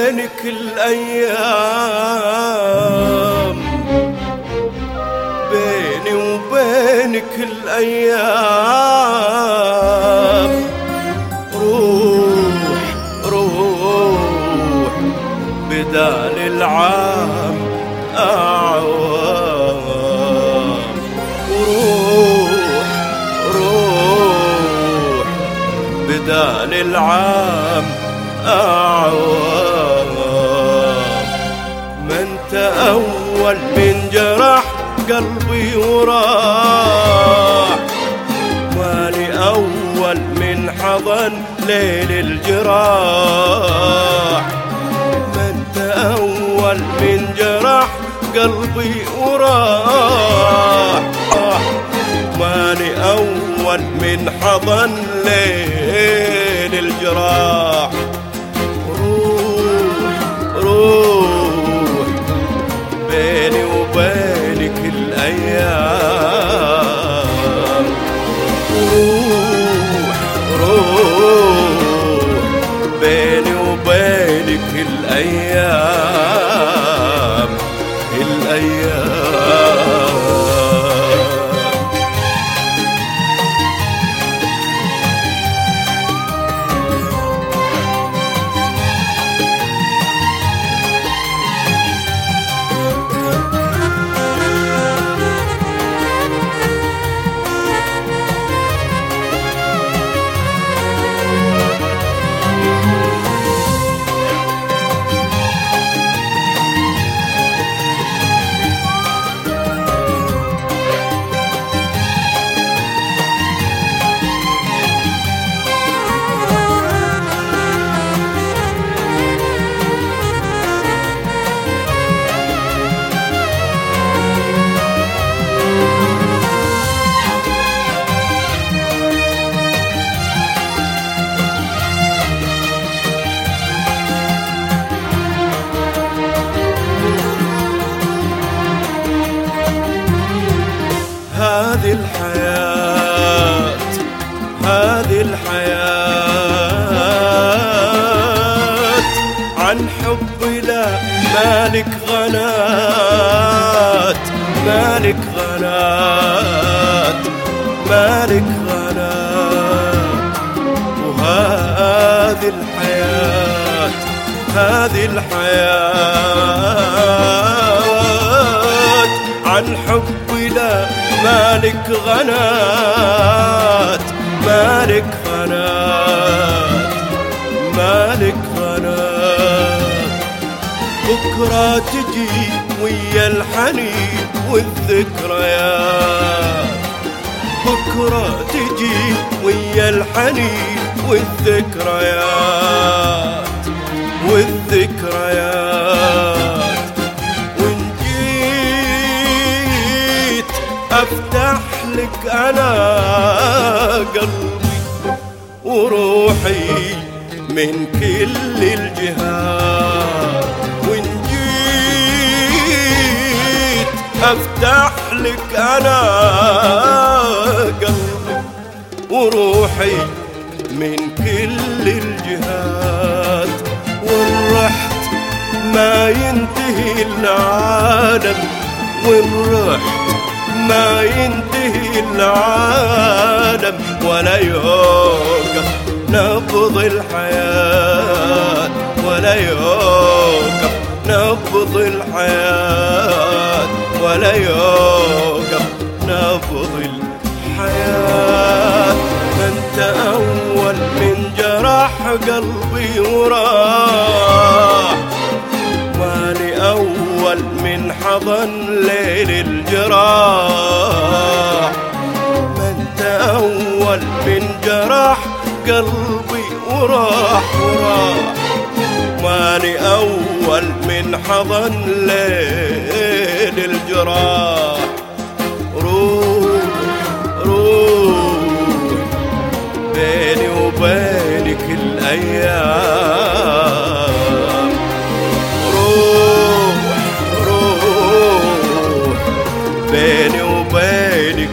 وبينك الأيام، بيني وبينك الأيام، روح روح بدال العام أعوام، وروح روح بدال العام أعوام. ما انت أول من جرح قلبي وراح، مالي أول من حضن ليل الجراح. ما انت أول من جرح قلبي وراح، مالي أول من حضن ليل الجراح. روح روح بيني وبينك الأيام، روح روح بيني وبينك الأيام الأيام. هذه الحياة هذه الحياة عن حب لا مالك غنات، مالك غنات، مالك غنات. وهذه الحياة هذه الحياة عن حب لا مالك غنات، مالك غنات، مالك غنات. بكرة تجي ويا الحنين والذكريات، بكرة تجي ويا الحنين والذكريات والذكريات. وإن جيت أفتح لك أنا قلبي وروحي من كل الجهات. وإن جيت أفتح لك أنا قلبي وروحي من كل الجهات. وإن رحت ما ينتهي العالم، وإن رحت ما ينتهي العالم ولا يوقف نبض الحياة، ولا يوقف نبض الحياة، ولا يوقف نبض الحياة. أنت أول من جرح قلبي وراح، مالي أول من حضن ليل الجراح. ما انت أول من جرح قلبي وراح، وراح مالي أول من حضن ليل الجراح. روح روح بيني وبينك الأيام، روح روح بيني وبينك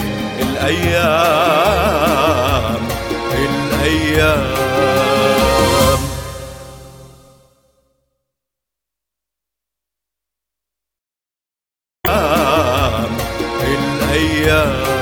الأيام الأيام. يا